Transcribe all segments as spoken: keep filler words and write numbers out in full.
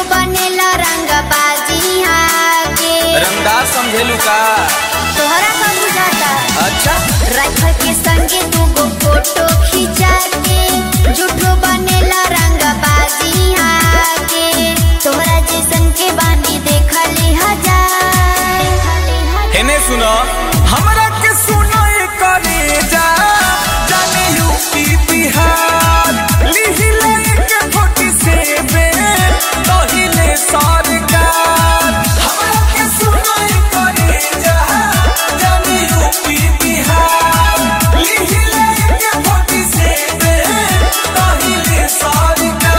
बनेला रंग बाजी आगे रंगदार समझेलू का तोहरा का बुझाता। अच्छा राइफल के संगे दूगो फोटो खिंचा के झूठो बनेला रंग बाजी आगे तोहरा जैसन के बानी देखली हजार। हेने सुनो हमरा के सुनो ये करे जा जाने यूपी बिहार लिहिले के फोटी से बे तहिले सरकार। हमरा के सुनो ये करे जा जाने यूपी बिहार लिहिले के फोटी से बे तहिले सरकार।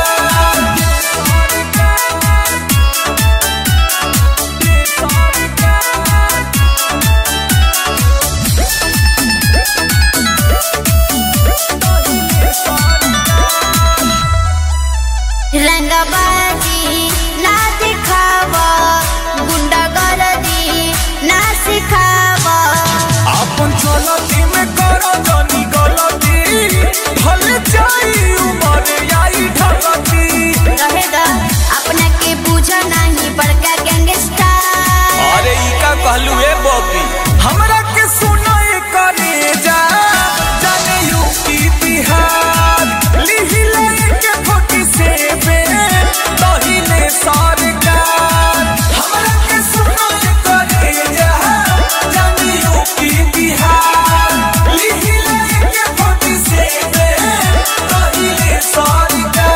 रंगबाजी ना दिखावा गुंडागर्दी ना सिखावा अपन चलती में करो जानी गलती भल जाई उमर आई ढलती। रहेगा अपना के पूछा नहीं बड़का गैंगस्टर। अरे ई का कहलू ए बॉबी हमरा के सुनो ए करे जा जाने यूपी बिहार लिहिले के फोटी से बे तहिले सरकार। हमरा के सुनो ए करे जा जाने यूपी बिहार लिहिले के फोटी से बे तहिले सरकार।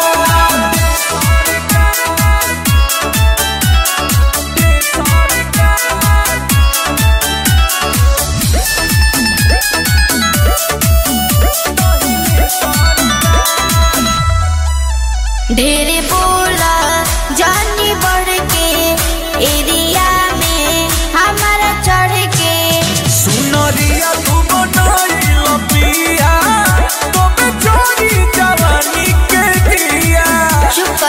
ढेरे बोला जानी बढ़ के एरिया में हमारा चढ़ के सुनरिया तू बनाई लपिया तो चोरी जवानी के दिया। चुप